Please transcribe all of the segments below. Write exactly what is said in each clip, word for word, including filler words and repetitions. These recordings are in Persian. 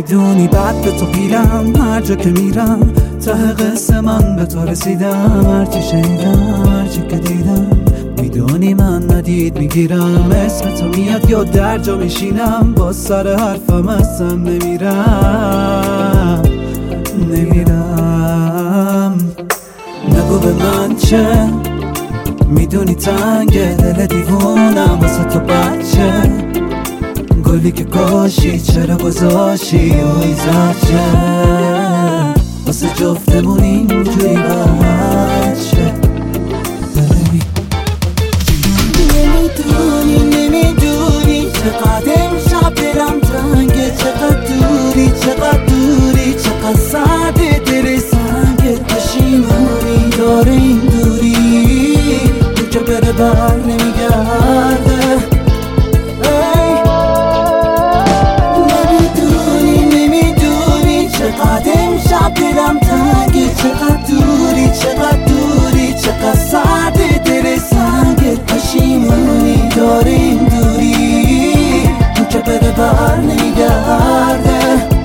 میدونی بعد به تو پیلم، هر جا که میرم ته قصه من به تو رسیدم. هرچی شنیدم هرچی که دیدم میدونی من ندید میگیرم. اسم تو میاد یا در جا میشینم، با سر حرفم اصلا نمیرم نمیرم. نگو به من چه میدونی تنگ دل دیوونم واسه تو بچه. گلی که کاشی چرا گذاشی و ایزاچه واسه جفتمون اینجوری بچه. نمیدونی نمیدونی چقدر امشب دلم تنگه، چقدر دوری چقدر دوری، چقدر سرده دل سنگه. پشیمونی داره این دوری اون که بره بر نمیگرده. چقدر امشب دلم تنگه، چقدر دوری چقدر دوری، چقدر سرده دل سنگه. پشیمونی داره این دوری اون که بره بر نمیگرده.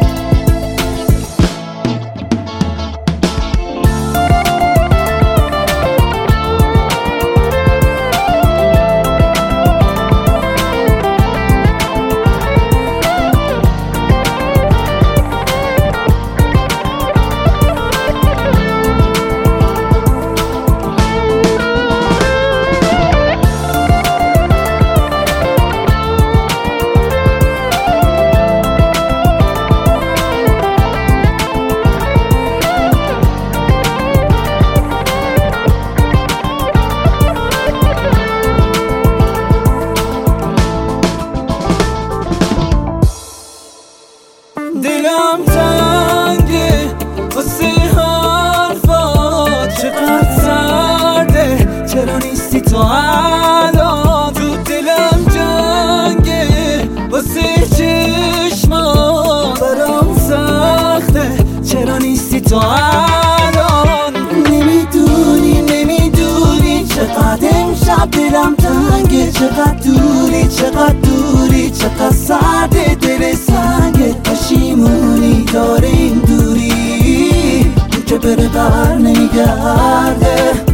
دلم تنگه واسه حرفات، چقدر سرده چرا نیستی تو الان. تو دلم جنگه واسه چشمات، برام سخته چرا نیستی تو الان. نمیدونی نمیدونی چقدر امشب دلم تنگه، چقدر دوری چقدر دوری، چقدر سرده دل سنگه. پشیمونی داره این دوری اون که بره بر نمیگرده.